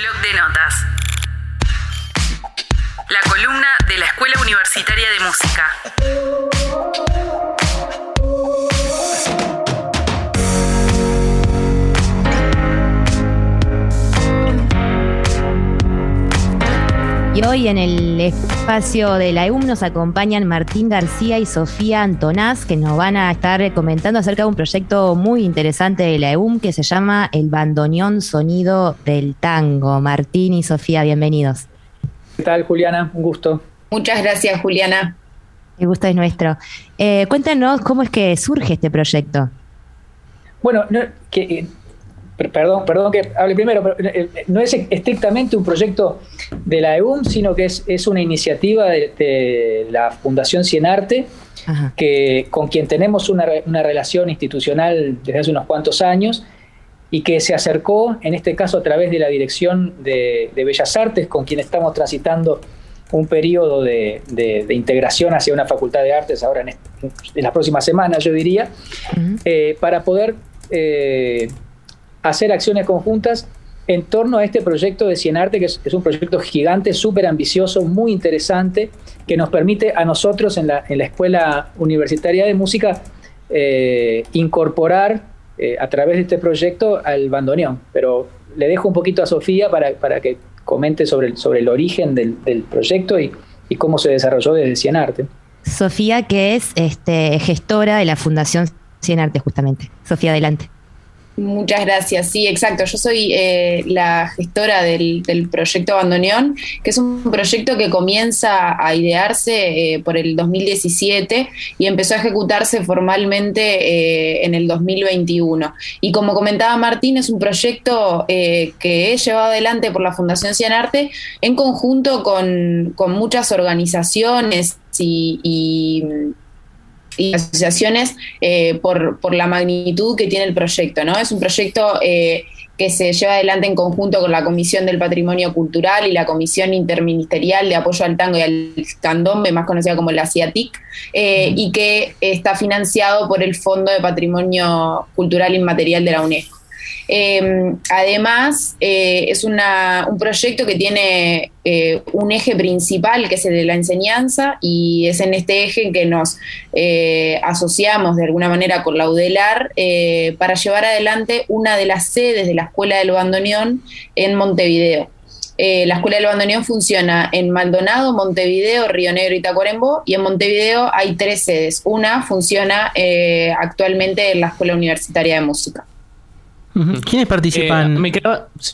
Blog de notas. La columna de la Escuela Universitaria de Música. Y hoy en el espacio de la EUM nos acompañan Martín García y Sofía Antonás, que nos van a estar comentando acerca de un proyecto muy interesante de la EUM que se llama El Bandoneón Sonido del Tango. Martín y Sofía, bienvenidos. ¿Qué tal, Juliana? Un gusto. Muchas gracias, Juliana. El gusto es nuestro. Cuéntanos cómo es que surge este proyecto. Bueno, perdón que hable primero, pero no es estrictamente un proyecto de la EUM, sino que es una iniciativa de la Fundación Cienarte, con quien tenemos una relación institucional desde hace unos cuantos años y que se acercó, en este caso a través de la Dirección de Bellas Artes, con quien estamos transitando un periodo de integración hacia una facultad de artes ahora en las próximas semanas, yo diría, para poder hacer acciones conjuntas en torno a este proyecto de Cienarte, que es un proyecto gigante, súper ambicioso, muy interesante, que nos permite a nosotros en la Escuela Universitaria de Música incorporar a través de este proyecto al bandoneón. Pero le dejo un poquito a Sofía para que comente sobre el origen del proyecto y cómo se desarrolló desde Cienarte. Sofía, que es gestora de la Fundación Cienarte, justamente. Sofía, adelante. Muchas gracias. Sí, exacto. Yo soy la gestora del proyecto Bandoneón, que es un proyecto que comienza a idearse por el 2017 y empezó a ejecutarse formalmente en el 2021. Y como comentaba Martín, es un proyecto que es llevado adelante por la Fundación Cienarte en conjunto con muchas organizaciones y asociaciones por la magnitud que tiene el proyecto, ¿no? Es un proyecto que se lleva adelante en conjunto con la Comisión del Patrimonio Cultural y la Comisión Interministerial de Apoyo al Tango y al Candombe, más conocida como la CIATIC, y que está financiado por el Fondo de Patrimonio Cultural Inmaterial de la UNESCO. Además, es un proyecto que tiene un eje principal, que es el de la enseñanza, y es en este eje en que nos asociamos de alguna manera con la UDELAR para llevar adelante una de las sedes de la Escuela del Bandoneón en Montevideo. La Escuela del Bandoneón funciona en Maldonado, Montevideo, Río Negro y Tacuarembó, y en Montevideo hay 3 sedes. Una funciona actualmente en la Escuela Universitaria de Música. ¿Quiénes participan? Sí.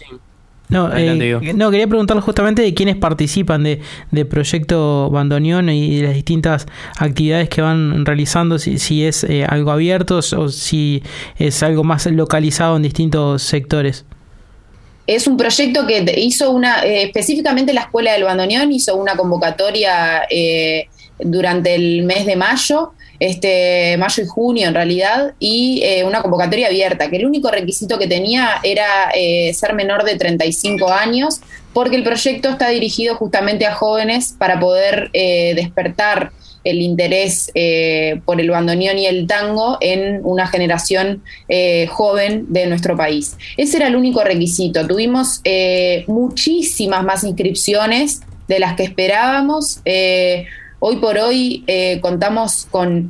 Quería preguntarle justamente de quiénes participan de Proyecto Bandoneón y de las distintas actividades que van realizando, si es algo abierto o si es algo más localizado en distintos sectores. Es un proyecto que hizo específicamente la Escuela del Bandoneón hizo una convocatoria durante el mes de mayo y junio en realidad, y una convocatoria abierta, que el único requisito que tenía era ser menor de 35 años, porque el proyecto está dirigido justamente a jóvenes para poder despertar el interés por el bandoneón y el tango en una generación joven de nuestro país. Ese era el único requisito. Tuvimos muchísimas más inscripciones de las que esperábamos. Hoy por hoy contamos con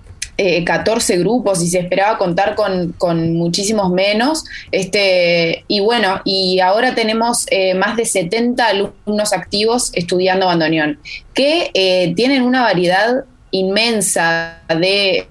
14 grupos y se esperaba contar con muchísimos menos. Y bueno, y ahora tenemos más de 70 alumnos activos estudiando bandoneón, que tienen una variedad inmensa de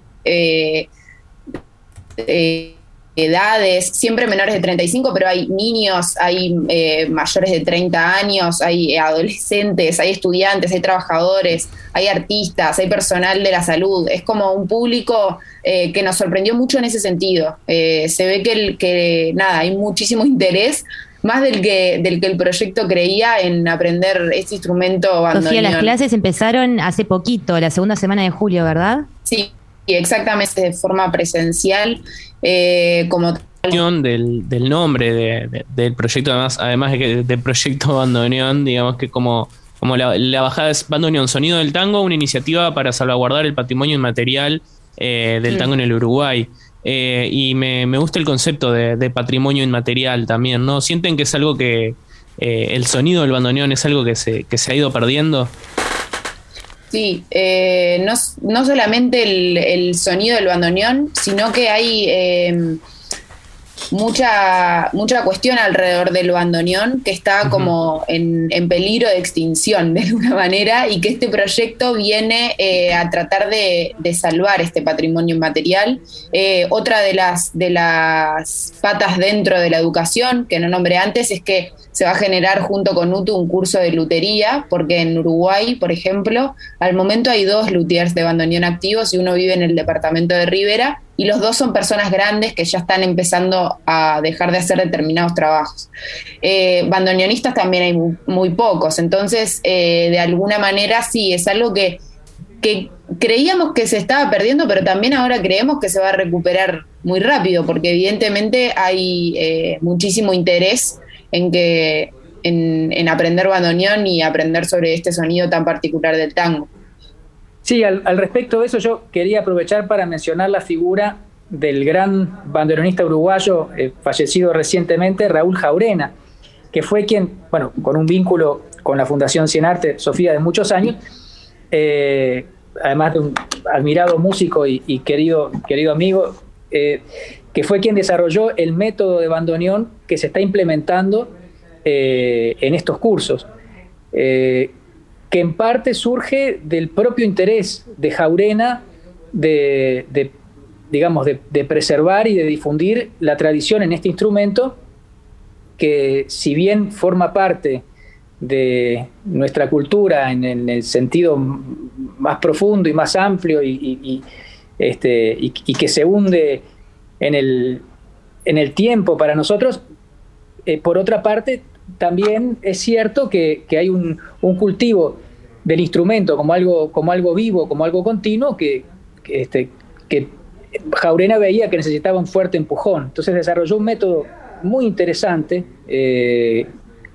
edades, siempre menores de 35, pero hay niños, hay mayores de 30 años, hay adolescentes, hay estudiantes, hay trabajadores, hay artistas, hay personal de la salud. Es como un público que nos sorprendió mucho en ese sentido. Se ve que hay muchísimo interés, más del que el proyecto creía, en aprender este instrumento bandoneón. Sofía, las clases empezaron hace poquito, la segunda semana de julio, ¿verdad? Sí, exactamente, de forma presencial, como del nombre del proyecto, además de proyecto Bandoneón, digamos que como la bajada es Bandoneón Sonido del Tango, una iniciativa para salvaguardar el patrimonio inmaterial del tango en el Uruguay. Y me gusta el concepto de patrimonio inmaterial también, ¿no? ¿Sienten que es algo que el sonido del bandoneón es algo que se ha ido perdiendo. Sí, no solamente el sonido del bandoneón, sino que hay mucha cuestión alrededor del bandoneón que está como en peligro de extinción de alguna manera, y que este proyecto viene a tratar de salvar este patrimonio inmaterial. Otra de las patas dentro de la educación que no nombré antes es que se va a generar junto con UTU un curso de lutería, porque en Uruguay, por ejemplo, al momento hay 2 luthiers de bandoneón activos y uno vive en el departamento de Rivera, y los 2 son personas grandes que ya están empezando a dejar de hacer determinados trabajos. Bandoneonistas también hay muy pocos, entonces de alguna manera sí, es algo que creíamos que se estaba perdiendo, pero también ahora creemos que se va a recuperar muy rápido, porque evidentemente hay muchísimo interés en aprender bandoneón y aprender sobre este sonido tan particular del tango. Sí, al respecto de eso yo quería aprovechar para mencionar la figura del gran bandoneonista uruguayo fallecido recientemente, Raúl Jaurena, que fue quien, bueno, con un vínculo con la Fundación Cienarte, Sofía, de muchos años, además de un admirado músico y querido amigo, que fue quien desarrolló el método de bandoneón que se está implementando en estos cursos, que en parte surge del propio interés de Jaurena de preservar y de difundir la tradición en este instrumento, que si bien forma parte de nuestra cultura en el sentido más profundo y más amplio y que se hunde en el tiempo para nosotros, por otra parte también es cierto que hay un cultivo del instrumento como algo vivo, como algo continuo, que Jaurena veía que necesitaba un fuerte empujón. Entonces desarrolló un método muy interesante, que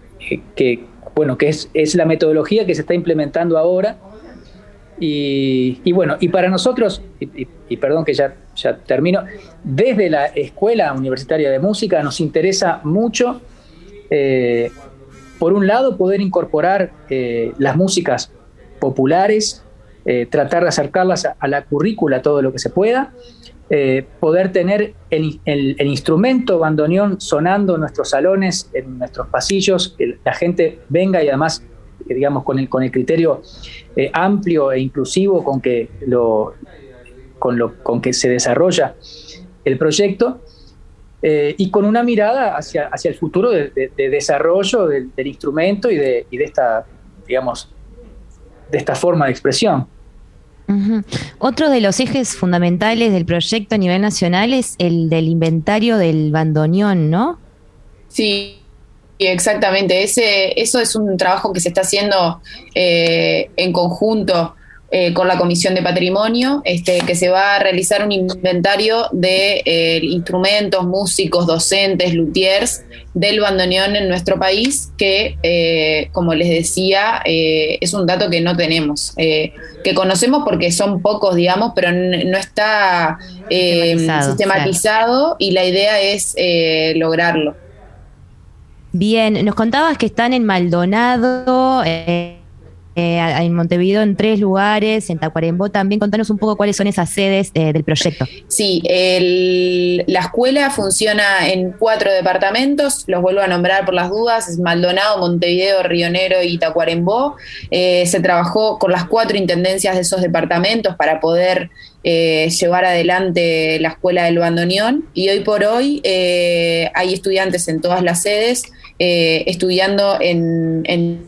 es la metodología que se está implementando ahora. Y para nosotros, y perdón que ya termino, desde la Escuela Universitaria de Música nos interesa mucho, por un lado, poder incorporar las músicas populares, tratar de acercarlas a la currícula todo lo que se pueda, poder tener el instrumento bandoneón sonando en nuestros salones, en nuestros pasillos, que la gente venga y además, digamos, con el criterio amplio e inclusivo con que se desarrolla el proyecto, y con una mirada hacia el futuro de desarrollo del instrumento y de esta, digamos, de esta forma de expresión. Uh-huh. Otro de los ejes fundamentales del proyecto a nivel nacional es el del inventario del bandoneón, ¿no? Sí, exactamente. Eso es un trabajo que se está haciendo en conjunto con la Comisión de Patrimonio, que se va a realizar un inventario de instrumentos, músicos, docentes, luthiers del bandoneón en nuestro país, que, como les decía, es un dato que no tenemos, que conocemos porque son pocos, digamos, pero no está sistematizado, y la idea es lograrlo. Bien, nos contabas que están en Maldonado, en Montevideo en 3 lugares, en Tacuarembó también. Contanos un poco cuáles son esas sedes del proyecto. Sí, la escuela funciona en 4 departamentos, los vuelvo a nombrar por las dudas: es Maldonado, Montevideo, Río Negro y Tacuarembó. Se trabajó con las 4 intendencias de esos departamentos para poder llevar adelante la escuela del bandoneón, y hoy por hoy hay estudiantes en todas las sedes estudiando en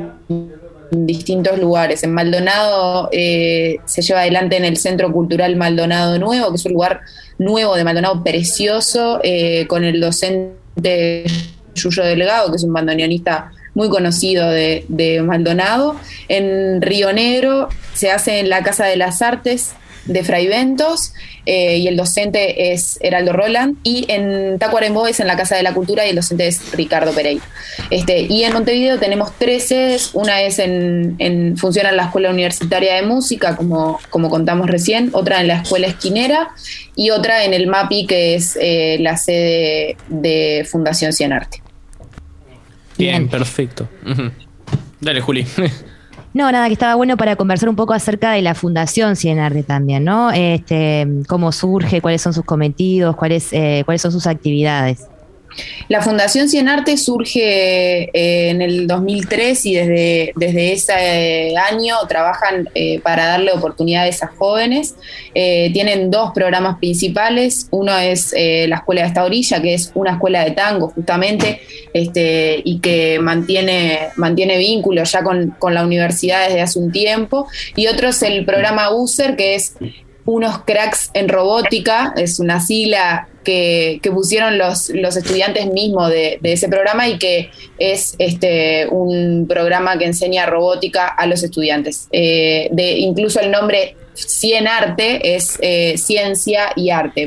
distintos lugares. En Maldonado se lleva adelante en el Centro Cultural Maldonado Nuevo, que es un lugar nuevo de Maldonado precioso, con el docente Yuyo Delgado, que es un bandoneonista muy conocido de Maldonado. En Río Negro se hace en la Casa de las Artes de Fray Ventos, y el docente es Heraldo Roland, y en Tacuarembó es en la Casa de la Cultura y el docente es Ricardo Pereira. Y en Montevideo tenemos 3 sedes: una es funciona en la Escuela Universitaria de Música, como contamos recién, otra en la Escuela Esquinera y otra en el MAPI, que es la sede de Fundación Cienarte. Bien, perfecto. Dale, Juli. No, nada, que estaba bueno para conversar un poco acerca de la Fundación Cienarte también, ¿no? Cómo surge, cuáles son sus cometidos, cuáles son sus actividades. La Fundación Cienarte surge en el 2003 y desde ese año trabajan para darle oportunidades a jóvenes. Tienen 2 programas principales. Uno es la Escuela de esta orilla, que es una escuela de tango justamente, y que mantiene vínculos ya con la universidad desde hace un tiempo. Y otro es el programa USER, que es unos cracks en robótica, es una sigla que pusieron los estudiantes mismos de ese programa y que es un programa que enseña robótica a los estudiantes. Incluso el nombre Cienarte es ciencia y arte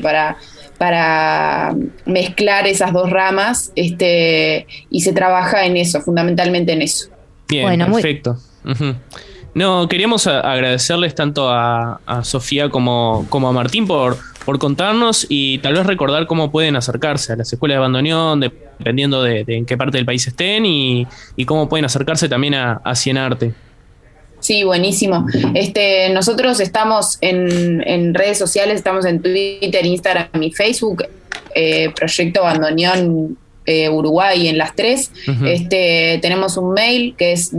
para mezclar esas 2 ramas, y se trabaja en eso, fundamentalmente en eso. Bien, bueno, perfecto. No, queríamos agradecerles tanto a Sofía como a Martín por contarnos y tal vez recordar cómo pueden acercarse a las escuelas de bandoneón, dependiendo de en qué parte del país estén, y cómo pueden acercarse también a Cienarte. Sí, buenísimo. Nosotros estamos en redes sociales, estamos en Twitter, Instagram y Facebook, Proyecto Bandoneón Uruguay en las 3. Uh-huh. Tenemos un mail que es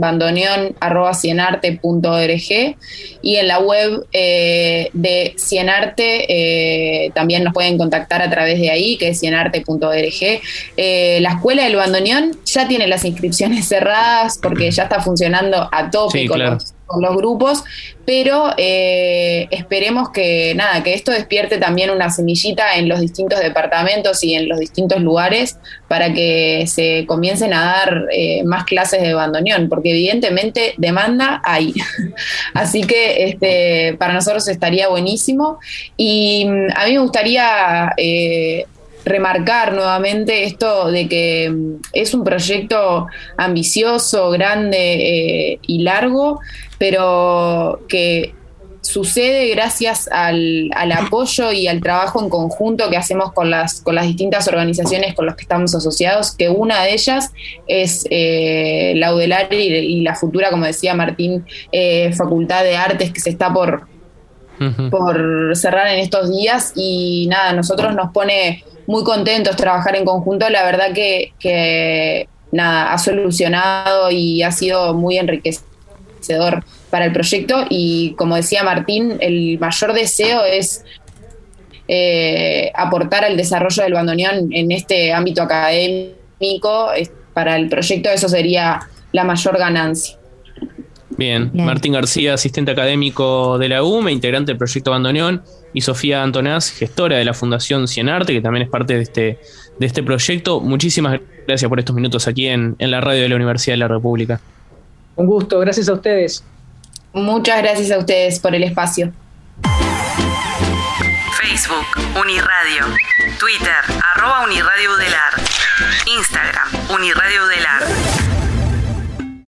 bandoneon@cienarte.org y en la web de Cienarte también nos pueden contactar a través de ahí, que es cienarte.org. La Escuela del Bandoneón ya tiene las inscripciones cerradas porque ya está funcionando a tope, sí, con los grupos, pero esperemos que esto despierte también una semillita en los distintos departamentos y en los distintos lugares para que se comiencen a dar más clases de bandoneón, porque evidentemente demanda hay. Así que para nosotros estaría buenísimo, y a mí me gustaría remarcar nuevamente esto de que es un proyecto ambicioso, grande y largo, pero que sucede gracias al apoyo y al trabajo en conjunto que hacemos con las distintas organizaciones con las que estamos asociados, que una de ellas es la UDELAR y la futura, como decía Martín, Facultad de Artes, que se está por cerrar en estos días, y nosotros nos pone muy contentos trabajar en conjunto. La verdad que ha solucionado y ha sido muy enriquecedor para el proyecto, y como decía Martín, el mayor deseo es aportar al desarrollo del bandoneón en este ámbito académico. Para el proyecto eso sería la mayor ganancia. Bien. Martín García, asistente académico de la UME, integrante del proyecto Bandoneón, y Sofía Antonás, gestora de la Fundación Cienarte, que también es parte de este proyecto. Muchísimas gracias por estos minutos aquí en la radio de la Universidad de la República. Un gusto, gracias a ustedes. Muchas gracias a ustedes por el espacio. Facebook, Uniradio. Twitter, @Uniradio Udelar. Instagram, Uniradio Udelar.